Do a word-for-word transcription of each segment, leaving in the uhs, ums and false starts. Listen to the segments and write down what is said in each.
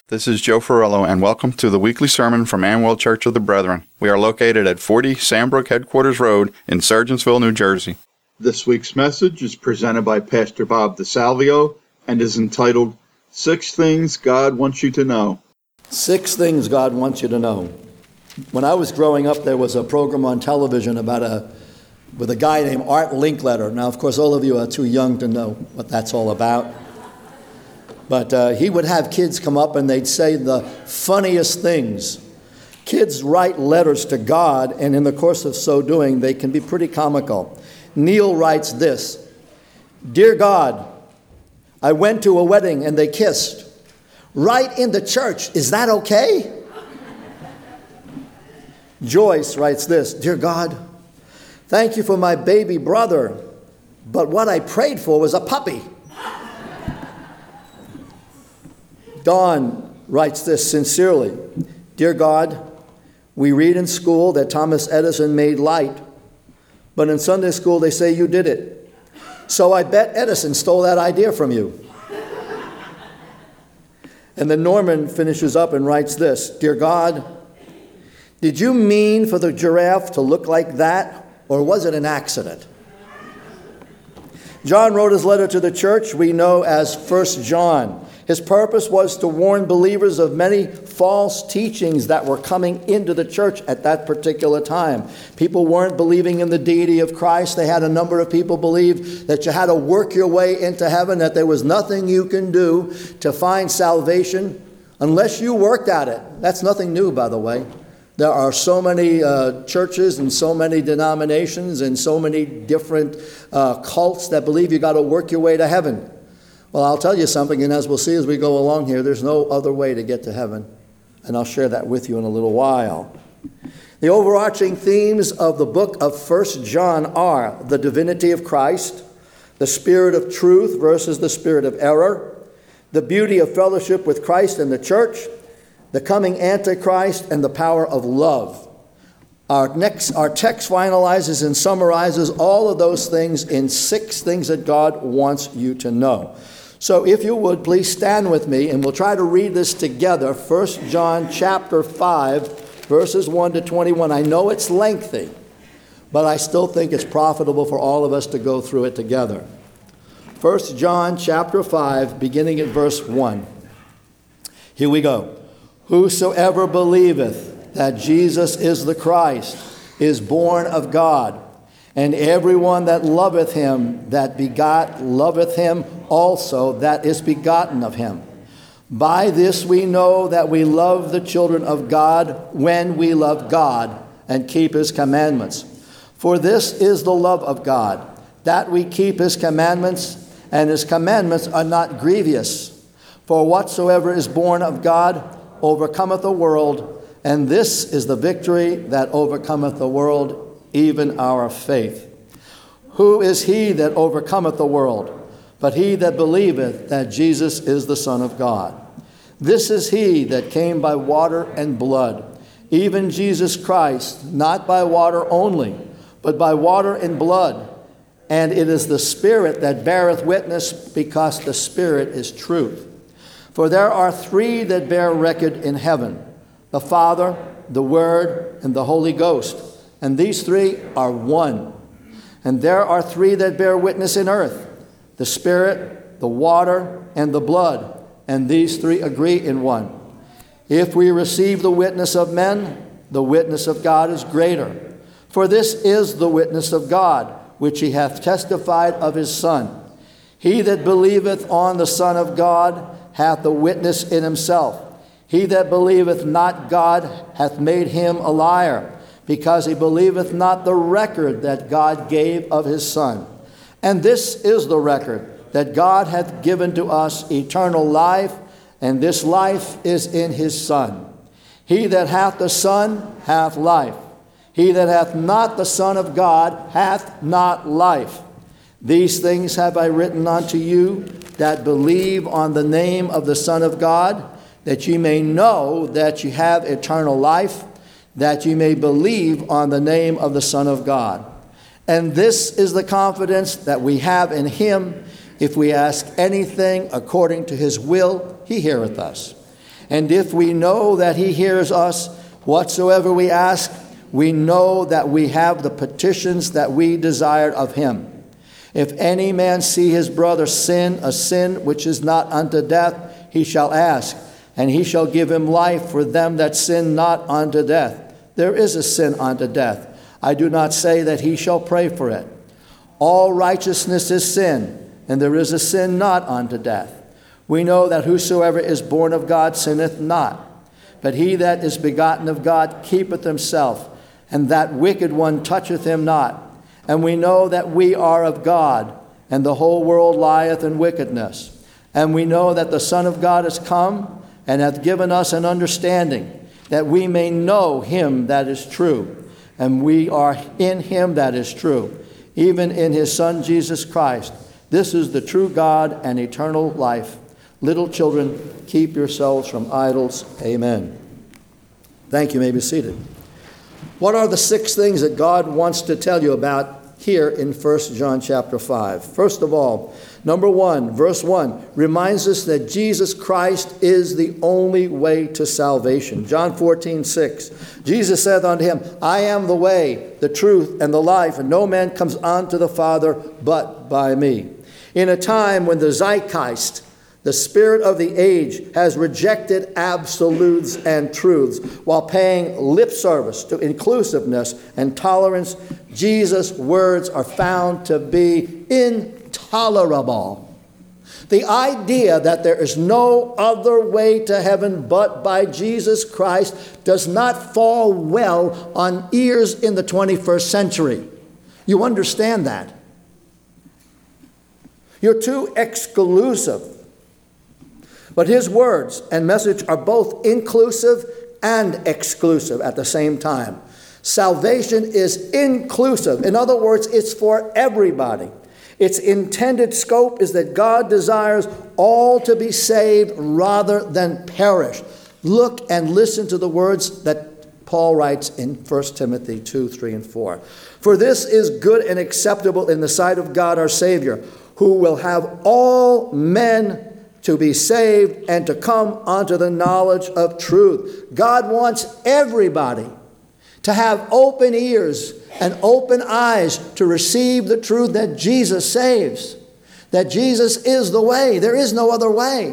This is Joe Ferrello, and welcome to the weekly sermon from Amwell Church of the Brethren. We are located at forty Sandbrook Headquarters Road in Sergeantsville, New Jersey. This week's message is presented by Pastor Bob DeSalvio and is entitled, Six Things God Wants You to Know. Six Things God Wants You to Know. When I was growing up, there was a program on television about a with a guy named Art Linkletter. Now, of course, all of you are too young to know what that's all about. But uh, he would have kids come up and they'd say the funniest things. Kids write letters to God, and in the course of so doing, they can be pretty comical. Neil writes this, Dear God, I went to a wedding and they kissed. Right in the church, is that okay? Joyce writes this, Dear God, thank you for my baby brother, but what I prayed for was a puppy. Dawn writes this sincerely. Dear God, we read in school that Thomas Edison made light, but in Sunday school they say you did it. So I bet Edison stole that idea from you. And then Norman finishes up and writes this. Dear God, did you mean for the giraffe to look like that, or was it an accident? John wrote his letter to the church we know as First John. His purpose was to warn believers of many false teachings that were coming into the church at that particular time. People weren't believing in the deity of Christ. They had a number of people believe that you had to work your way into heaven, that there was nothing you can do to find salvation unless you worked at it. That's nothing new, by the way. There are so many uh, churches and so many denominations and so many different uh, cults that believe you got to work your way to heaven. Well, I'll tell you something, and as we'll see as we go along here, there's no other way to get to heaven. And I'll share that with you in a little while. The overarching themes of the book of First John are the divinity of Christ, the spirit of truth versus the spirit of error, the beauty of fellowship with Christ and the church, the coming Antichrist, and the power of love. Our next, our text finalizes and summarizes all of those things in six things that God wants you to know. So if you would, please stand with me, and we'll try to read this together. First John chapter five, verses one to twenty-one. I know it's lengthy, but I still think it's profitable for all of us to go through it together. First John chapter five, beginning at verse one. Here we go. Whosoever believeth that Jesus is the Christ is born of God. And everyone that loveth him that begot loveth him also that is begotten of him. By this we know that we love the children of God when we love God and keep his commandments. For this is the love of God, that we keep his commandments, and his commandments are not grievous. For whatsoever is born of God overcometh the world, and this is the victory that overcometh the world, even our faith. Who is he that overcometh the world, but he that believeth that Jesus is the Son of God? This is he that came by water and blood, even Jesus Christ, not by water only, but by water and blood. And it is the Spirit that beareth witness, because the Spirit is truth. For there are three that bear record in heaven, the Father, the Word, and the Holy Ghost. And these three are one. And there are three that bear witness in earth, the Spirit, the water, and the blood. And these three agree in one. If we receive the witness of men, the witness of God is greater. For this is the witness of God, which he hath testified of his Son. He that believeth on the Son of God hath the witness in himself. He that believeth not God hath made him a liar, because he believeth not the record that God gave of his Son. And this is the record, that God hath given to us eternal life, and this life is in his Son. He that hath the Son hath life. He that hath not the Son of God hath not life. These things have I written unto you that believe on the name of the Son of God, that ye may know that ye have eternal life, that ye may believe on the name of the Son of God. And this is the confidence that we have in him. If we ask anything according to his will, he heareth us. And if we know that he hears us whatsoever we ask, we know that we have the petitions that we desired of him. If any man see his brother sin, a sin which is not unto death, he shall ask, and he shall give him life for them that sin not unto death. There is a sin unto death. I do not say that he shall pray for it. All righteousness is sin, and there is a sin not unto death. We know that whosoever is born of God sinneth not, but he that is begotten of God keepeth himself, and that wicked one toucheth him not. And we know that we are of God, and the whole world lieth in wickedness. And we know that the Son of God is come, and hath given us an understanding, that we may know him that is true. And we are in him that is true, even in his Son Jesus Christ. This is the true God and eternal life. Little children, keep yourselves from idols. Amen. Thank you. You may be seated. What are the six things that God wants to tell you about here in First John chapter five? First of all, number one, verse one, reminds us that Jesus Christ is the only way to salvation. John fourteen six, Jesus saith unto him, I am the way, the truth, and the life, and no man comes unto the Father but by me. In a time when the zeitgeist, the spirit of the age, has rejected absolutes and truths while paying lip service to inclusiveness and tolerance, Jesus' words are found to be intolerable. The idea that there is no other way to heaven but by Jesus Christ does not fall well on ears in the twenty-first century. You understand that? You're too exclusive. But his words and message are both inclusive and exclusive at the same time. Salvation is inclusive. In other words, it's for everybody. Its intended scope is that God desires all to be saved rather than perish. Look and listen to the words that Paul writes in First Timothy two, three, and four. For this is good and acceptable in the sight of God our Savior, who will have all men to be saved and to come unto the knowledge of truth. God wants everybody to have open ears and open eyes to receive the truth that Jesus saves, that Jesus is the way. There is no other way.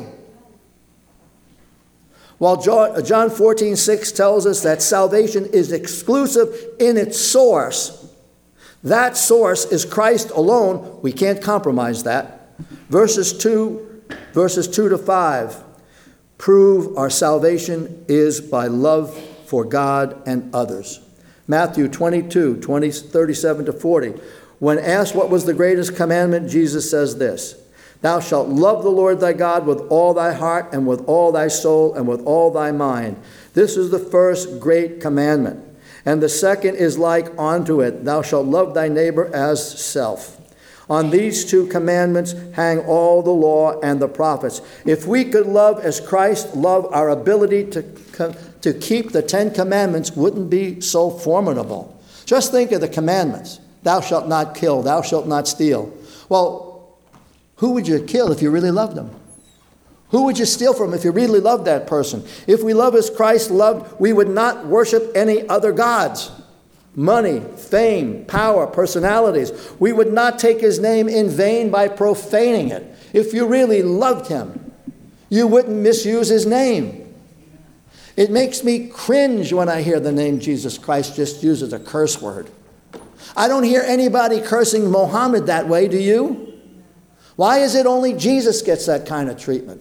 While John fourteen six tells us that salvation is exclusive in its source, that source is Christ alone. We can't compromise that. Verses two Verses two to five prove our salvation is by love for God and others. Matthew twenty-two, twenty, thirty-seven to forty. When asked what was the greatest commandment, Jesus says this, Thou shalt love the Lord thy God with all thy heart and with all thy soul and with all thy mind. This is the first great commandment. And the second is like unto it, Thou shalt love thy neighbor as self. On these two commandments hang all the law and the prophets. If we could love as Christ loved, our ability to, to keep the Ten Commandments wouldn't be so formidable. Just think of the commandments. Thou shalt not kill. Thou shalt not steal. Well, who would you kill if you really loved them? Who would you steal from if you really loved that person? If we love as Christ loved, we would not worship any other gods. Money, fame, power, personalities. We would not take his name in vain by profaning it. If you really loved him, you wouldn't misuse his name. It makes me cringe when I hear the name Jesus Christ just used as a curse word. I don't hear anybody cursing Mohammed that way, do you? Why is it only Jesus gets that kind of treatment?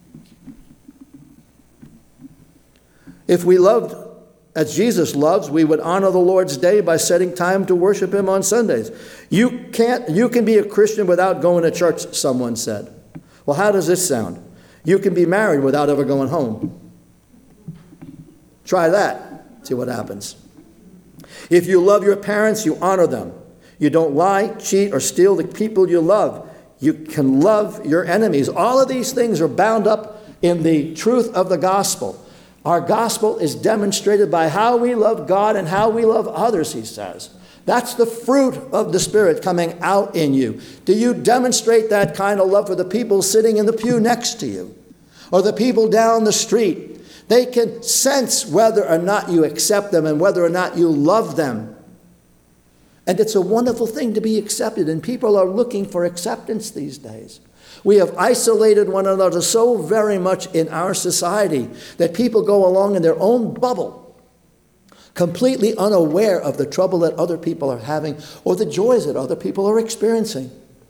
If we loved as Jesus loves, we would honor the Lord's day by setting time to worship him on Sundays. You can't, you can be a Christian without going to church, someone said. Well, how does this sound? You can be married without ever going home. Try that. See what happens. If you love your parents, you honor them. You don't lie, cheat, or steal the people you love. You can love your enemies. All of these things are bound up in the truth of the gospel. Our gospel is demonstrated by how we love God and how we love others, he says. That's the fruit of the Spirit coming out in you. Do you demonstrate that kind of love for the people sitting in the pew next to you? Or the people down the street? They can sense whether or not you accept them and whether or not you love them. And it's a wonderful thing to be accepted, and people are looking for acceptance these days. We have isolated one another so very much in our society that people go along in their own bubble, completely unaware of the trouble that other people are having or the joys that other people are experiencing.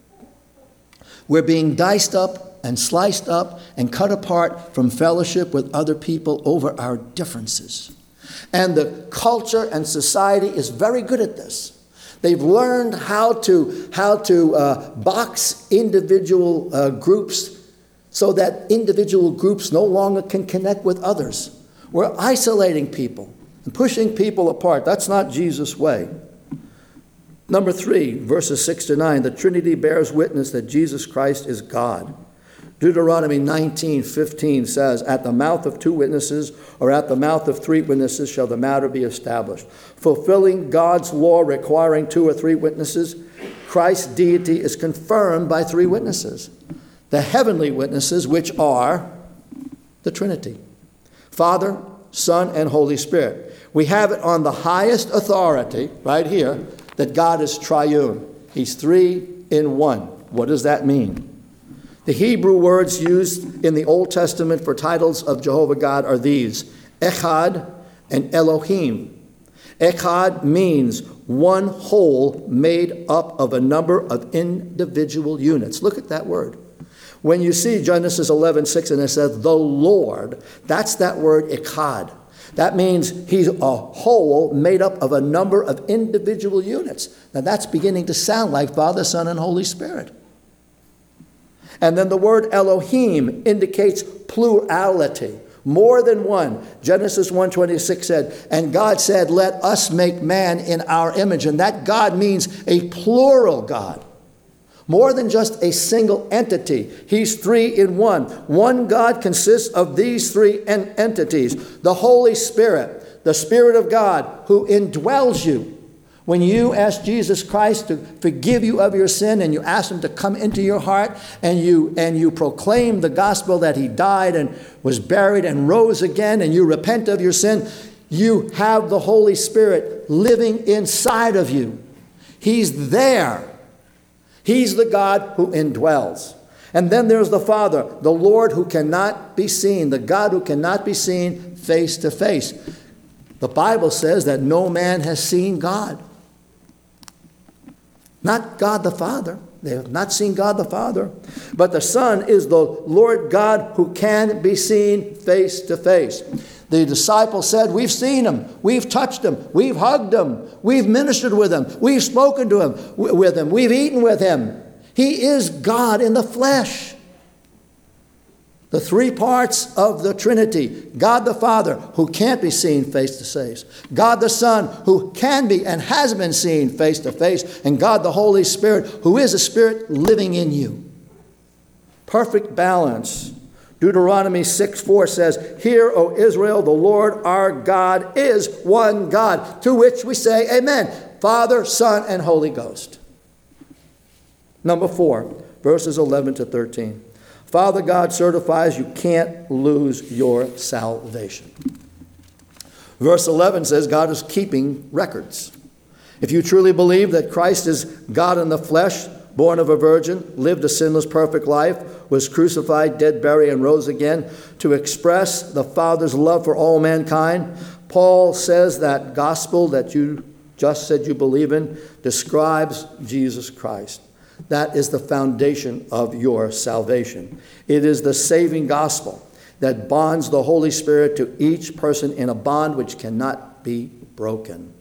We're being diced up and sliced up and cut apart from fellowship with other people over our differences. And the culture and society is very good at this. They've learned how to, how to uh, box individual uh, groups so that individual groups no longer can connect with others. We're isolating people and pushing people apart. That's not Jesus' way. Number three, verses six to nine, the Trinity bears witness that Jesus Christ is God. Deuteronomy nineteen fifteen says, at the mouth of two witnesses or at the mouth of three witnesses shall the matter be established. Fulfilling God's law requiring two or three witnesses, Christ's deity is confirmed by three witnesses. The heavenly witnesses, which are the Trinity, Father, Son, and Holy Spirit. We have it on the highest authority right here that God is triune. He's three in one. What does that mean? The Hebrew words used in the Old Testament for titles of Jehovah God are these, Echad and Elohim. Echad means one whole made up of a number of individual units. Look at that word. When you see Genesis eleven six and it says the Lord, that's that word Echad. That means he's a whole made up of a number of individual units. Now that's beginning to sound like Father, Son, and Holy Spirit. And then the word Elohim indicates plurality, more than one. Genesis one twenty-six said, and God said, let us make man in our image. And that God means a plural God, more than just a single entity. He's three in one. One God consists of these three en- entities. The Holy Spirit, the Spirit of God who indwells you. When you ask Jesus Christ to forgive you of your sin and you ask him to come into your heart and you and you proclaim the gospel that he died and was buried and rose again and you repent of your sin, you have the Holy Spirit living inside of you. He's there. He's the God who indwells. And then there's the Father, the Lord who cannot be seen, the God who cannot be seen face to face. The Bible says that no man has seen God. Not God the Father. They have not seen God the Father. But the Son is the Lord God who can be seen face to face. The disciples said, we've seen him, we've touched him, we've hugged him, we've ministered with him, we've spoken to him, with him, we've eaten with him. He is God in the flesh. The three parts of the Trinity, God the Father, who can't be seen face to face, God the Son, who can be and has been seen face to face, and God the Holy Spirit, who is a spirit living in you. Perfect balance. Deuteronomy six four says, hear, O Israel, the Lord our God is one God, to which we say amen. Father, Son, and Holy Ghost. Number four, verses eleven to thirteen. Father God certifies you can't lose your salvation. Verse eleven says God is keeping records. If you truly believe that Christ is God in the flesh, born of a virgin, lived a sinless, perfect life, was crucified, dead, buried, and rose again to express the Father's love for all mankind, Paul says that gospel that you just said you believe in describes Jesus Christ. That is the foundation of your salvation. It is the saving gospel that bonds the Holy Spirit to each person in a bond which cannot be broken.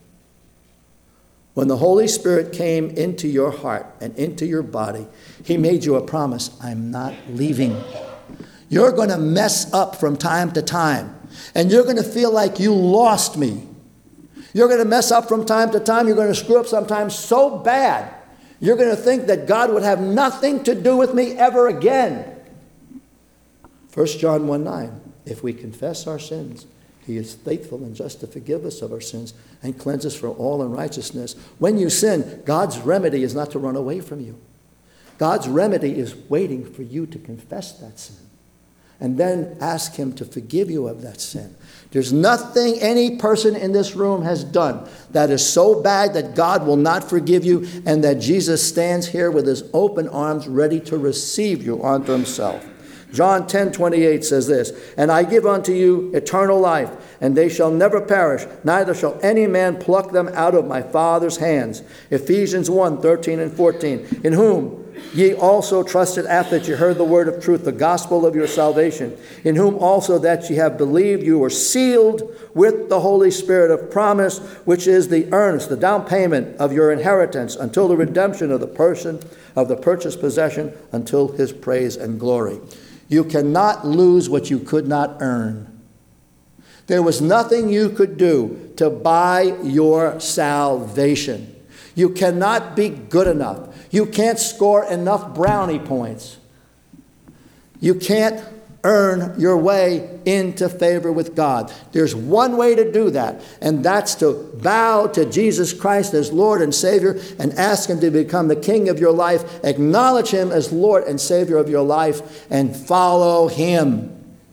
When the Holy Spirit came into your heart and into your body, he made you a promise. I'm not leaving. You're going to mess up from time to time, and you're going to feel like you lost me. You're going to mess up from time to time. You're going to screw up sometimes so bad. You're going to think that God would have nothing to do with me ever again. First John one nine, if we confess our sins, he is faithful and just to forgive us of our sins and cleanse us from all unrighteousness. When you sin, God's remedy is not to run away from you. God's remedy is waiting for you to confess that sin and then ask him to forgive you of that sin. There's nothing any person in this room has done that is so bad that God will not forgive you, and that Jesus stands here with his open arms ready to receive you unto himself. John ten twenty-eight says this, "And I give unto you eternal life, and they shall never perish, neither shall any man pluck them out of my Father's hands." Ephesians one thirteen and fourteen, "In whom ye also trusted after that ye heard the word of truth, the gospel of your salvation, in whom also that ye have believed, you were sealed with the Holy Spirit of promise, which is the earnest, the down payment of your inheritance, until the redemption of the person of the purchased possession, until his praise and glory." You cannot lose what you could not earn. There was nothing you could do to buy your salvation. You cannot be good enough. You can't score enough brownie points. You can't earn your way into favor with God. There's one way to do that, and that's to bow to Jesus Christ as Lord and Savior and ask him to become the King of your life. Acknowledge him as Lord and Savior of your life and follow him.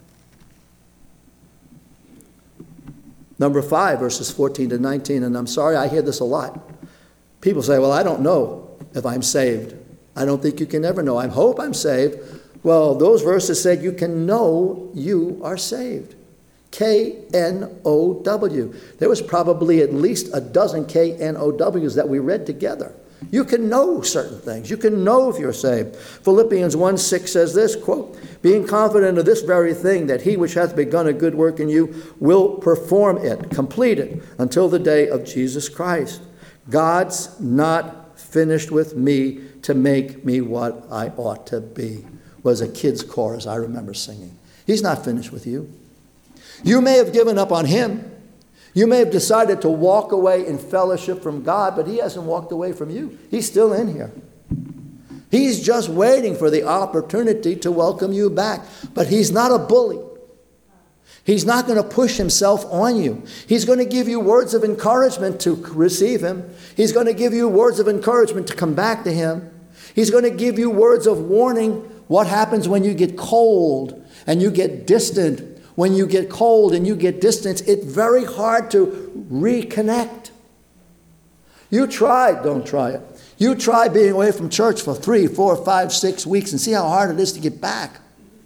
Number five, verses fourteen to nineteen, and I'm sorry, I hear this a lot. People say, well, I don't know if I'm saved. I don't think you can ever know. I hope I'm saved. Well, those verses said you can know you are saved. K N O W. There was probably at least a dozen K N O Ws that we read together. You can know certain things. You can know if you're saved. Philippians one six says this, quote, "Being confident of this very thing, that he which hath begun a good work in you will perform it, complete it, until the day of Jesus Christ." God's not finished with me to make me what I ought to be, was a kid's chorus I remember singing. He's not finished with you. You may have given up on him. You may have decided to walk away in fellowship from God, but he hasn't walked away from you. He's still in here. He's just waiting for the opportunity to welcome you back. But he's not a bully. He's not going to push himself on you. He's going to give you words of encouragement to receive him. He's going to give you words of encouragement to come back to him. He's going to give you words of warning. What happens when you get cold and you get distant? When you get cold and you get distant, it's very hard to reconnect. You try, don't try it. You try being away from church for three, four, five, six weeks and see how hard it is to get back.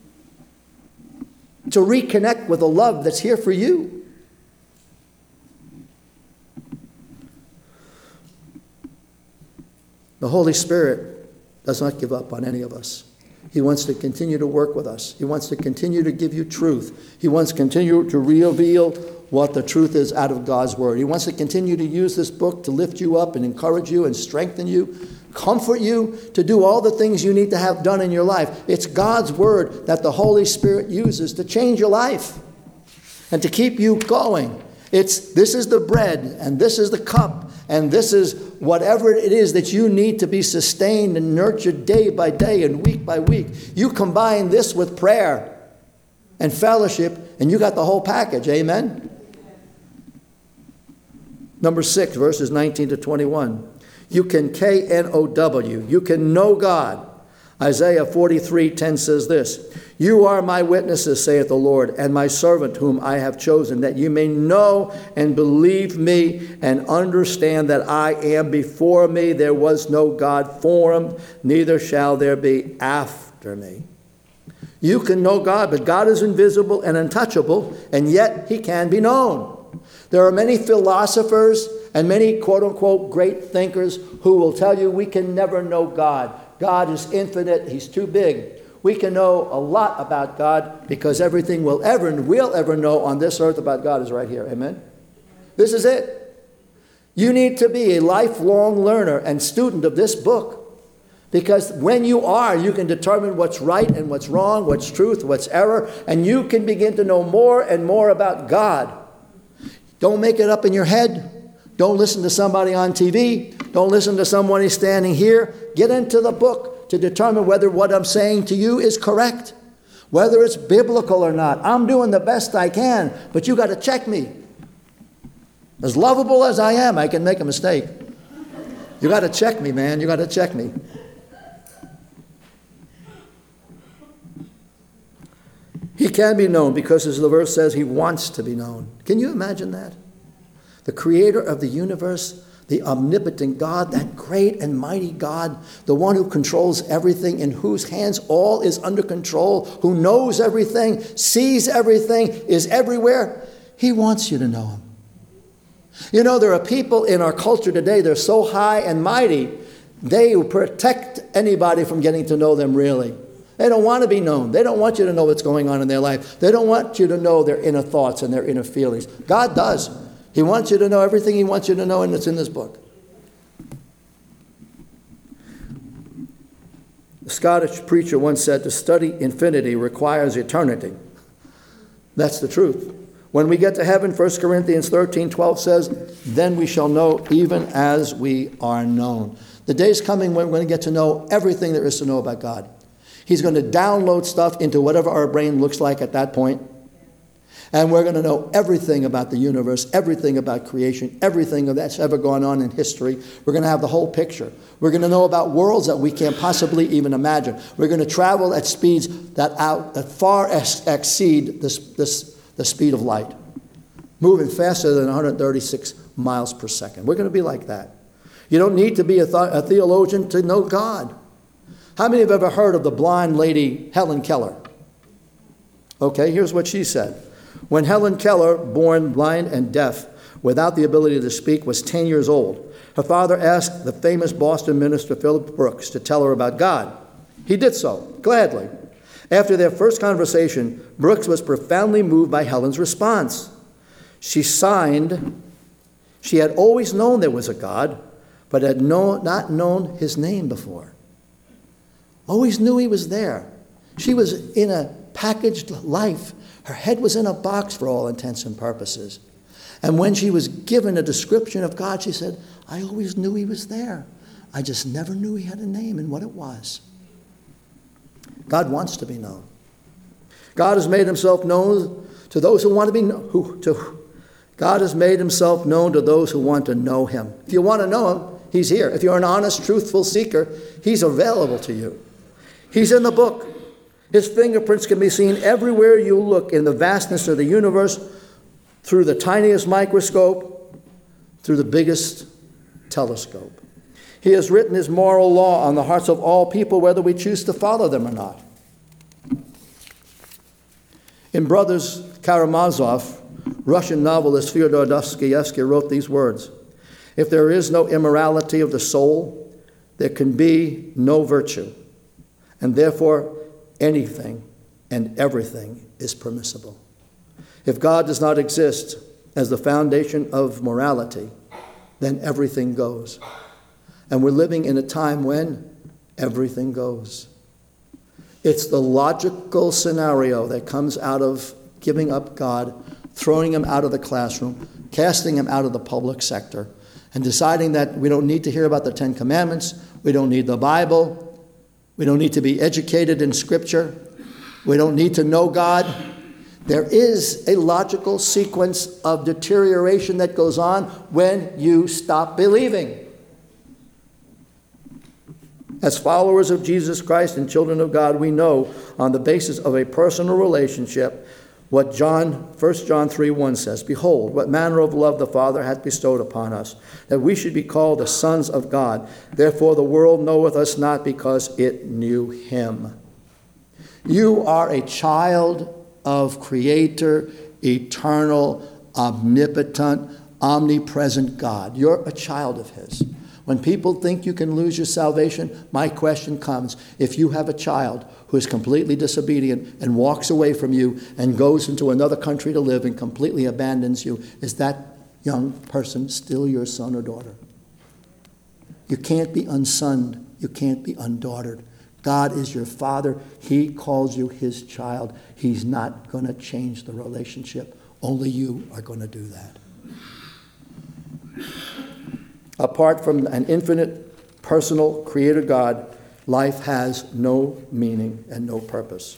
To reconnect with a love that's here for you. The Holy Spirit does not give up on any of us. He wants to continue to work with us. He wants to continue to give you truth. He wants to continue to reveal what the truth is out of God's word. He wants to continue to use this book to lift you up and encourage you and strengthen you, comfort you, to do all the things you need to have done in your life. It's God's word that the Holy Spirit uses to change your life and to keep you going. It's this is the bread and this is the cup and this is whatever it is that you need to be sustained and nurtured day by day and week by week. You combine this with prayer and fellowship and you got the whole package. Amen? Number six, verses nineteen to twenty-one. You can K N O W. You can know God. Isaiah forty-three ten says this, "You are my witnesses, saith the Lord, and my servant whom I have chosen, that you may know and believe me and understand that I am before me. There was no God formed, neither shall there be after me." You can know God, but God is invisible and untouchable, and yet he can be known. There are many philosophers and many quote-unquote great thinkers who will tell you we can never know God. God is infinite. He's too big. We can know a lot about God because everything we'll ever and will ever know on this earth about God is right here. Amen? This is it. You need to be a lifelong learner and student of this book. Because when you are, you can determine what's right and what's wrong, what's truth, what's error, and you can begin to know more and more about God. Don't make it up in your head. Don't listen to somebody on T V. Don't listen to someone who's standing here. Get into the book to determine whether what I'm saying to you is correct, whether it's biblical or not. I'm doing the best I can, but you got to check me. As lovable as I am, I can make a mistake. You got to check me, man. You got to check me. He can be known because, as the verse says, he wants to be known. Can you imagine that? The creator of the universe, the omnipotent God, that great and mighty God, the one who controls everything, in whose hands all is under control, who knows everything, sees everything, is everywhere. He wants you to know him. You know, there are people in our culture today, they're so high and mighty, they protect anybody from getting to know them really. They don't want to be known. They don't want you to know what's going on in their life. They don't want you to know their inner thoughts and their inner feelings. God does. He wants you to know everything he wants you to know, and it's in this book. The Scottish preacher once said, to study infinity requires eternity. That's the truth. When we get to heaven, First Corinthians thirteen twelve says, then we shall know even as we are known. The day's coming when we're going to get to know everything there is to know about God. He's going to download stuff into whatever our brain looks like at that point. And we're going to know everything about the universe, everything about creation, everything that's ever gone on in history. We're going to have the whole picture. We're going to know about worlds that we can't possibly even imagine. We're going to travel at speeds that out that far ex- exceed this, this, the speed of light, moving faster than one hundred thirty-six miles per second. We're going to be like that. You don't need to be a, th- a theologian to know God. How many have ever heard of the blind lady Helen Keller? Okay, here's what she said. When Helen Keller, born blind and deaf, without the ability to speak, was ten years old, her father asked the famous Boston minister Phillips Brooks to tell her about God. He did so, gladly. After their first conversation, Brooks was profoundly moved by Helen's response. She signed. She had always known there was a God, but had no, not known his name before. Always knew he was there. She was in a packaged life. Her head was in a box for all intents and purposes. And when she was given a description of God, she said, I always knew he was there. I just never knew he had a name and what it was. God wants to be known. God has made himself known to those who want to be known. Who, to, God has made himself known to those who want to know him. If you want to know him, he's here. If you're an honest, truthful seeker, he's available to you. He's in the book. His fingerprints can be seen everywhere you look in the vastness of the universe, through the tiniest microscope, through the biggest telescope. He has written his moral law on the hearts of all people, whether we choose to follow them or not. In Brothers Karamazov, Russian novelist Fyodor Dostoevsky wrote these words: if there is no immorality of the soul, there can be no virtue, and therefore anything and everything is permissible. If God does not exist as the foundation of morality, then everything goes. And we're living in a time when everything goes. It's the logical scenario that comes out of giving up God, throwing him out of the classroom, casting him out of the public sector, and deciding that we don't need to hear about the Ten Commandments, we don't need the Bible, we don't need to be educated in Scripture, we don't need to know God. There is a logical sequence of deterioration that goes on when you stop believing. As followers of Jesus Christ and children of God, we know on the basis of a personal relationship what John, First John three one says, behold, what manner of love the Father hath bestowed upon us, that we should be called the sons of God. Therefore the world knoweth us not, because it knew him. You are a child of Creator, eternal, omnipotent, omnipresent God. You're a child of his. When people think you can lose your salvation, my question comes: if you have a child who is completely disobedient and walks away from you and goes into another country to live and completely abandons you, is that young person still your son or daughter? You can't be unsunned. You can't be undaughtered. God is your Father. He calls you his child. He's not going to change the relationship. Only you are going to do that. Apart from an infinite, personal, creator God, life has no meaning and no purpose.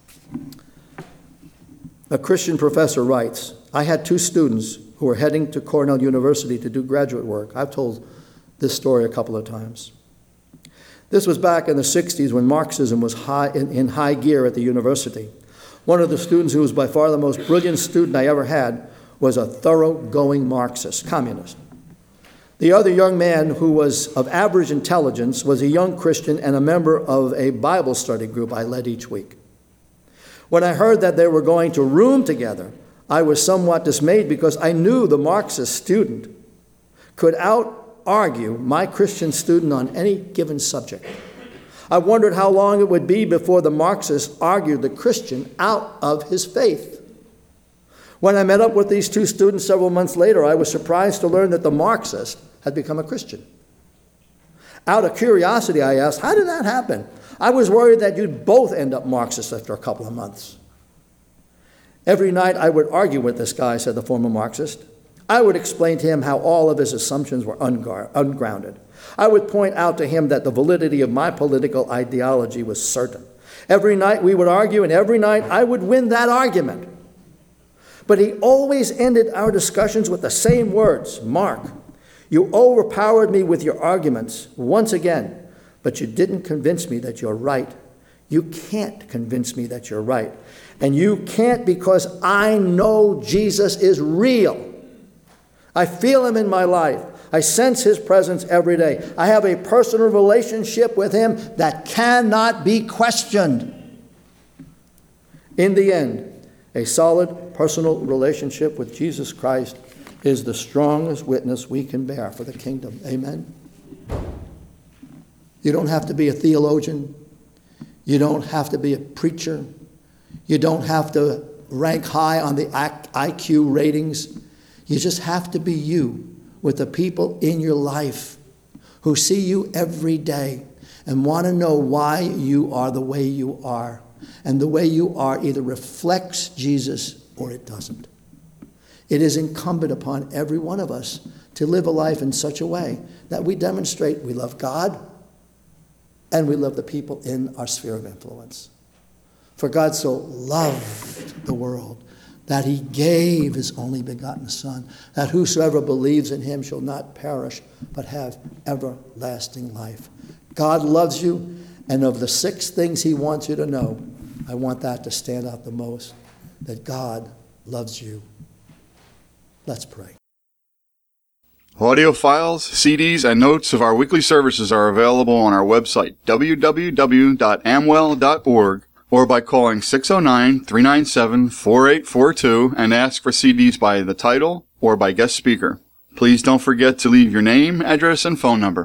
A Christian professor writes, I had two students who were heading to Cornell University to do graduate work. I've told this story a couple of times. This was back in the sixties when Marxism was high in, in high gear at the university. One of the students, who was by far the most brilliant student I ever had, was a thoroughgoing Marxist, communist. The other young man, who was of average intelligence, was a young Christian and a member of a Bible study group I led each week. When I heard that they were going to room together, I was somewhat dismayed because I knew the Marxist student could out-argue my Christian student on any given subject. I wondered how long it would be before the Marxist argued the Christian out of his faith. When I met up with these two students several months later, I was surprised to learn that the Marxist had become a Christian. Out of curiosity, I asked, how did that happen? I was worried that you'd both end up Marxists after a couple of months. Every night I would argue with this guy, said the former Marxist. I would explain to him how all of his assumptions were ungar- ungrounded. I would point out to him that the validity of my political ideology was certain. Every night we would argue, and every night I would win that argument. But he always ended our discussions with the same words. Mark, you overpowered me with your arguments once again, but you didn't convince me that you're right. You can't convince me that you're right. And you can't, because I know Jesus is real. I feel him in my life. I sense his presence every day. I have a personal relationship with him that cannot be questioned. In the end, a solid personal relationship with Jesus Christ is the strongest witness we can bear for the kingdom. Amen? You don't have to be a theologian. You don't have to be a preacher. You don't have to rank high on the I Q ratings. You just have to be you with the people in your life who see you every day and want to know why you are the way you are. And the way you are either reflects Jesus or it doesn't. It is incumbent upon every one of us to live a life in such a way that we demonstrate we love God and we love the people in our sphere of influence. For God so loved the world that he gave his only begotten Son, that whosoever believes in him shall not perish, but have everlasting life. God loves you, and of the six things he wants you to know, I want that to stand out the most, that God loves you. Let's pray. Audio files, C Ds, and notes of our weekly services are available on our website, w w w dot amwell dot org, or by calling six oh nine, three nine seven, four eight four two and ask for C Ds by the title or by guest speaker. Please don't forget to leave your name, address, and phone number.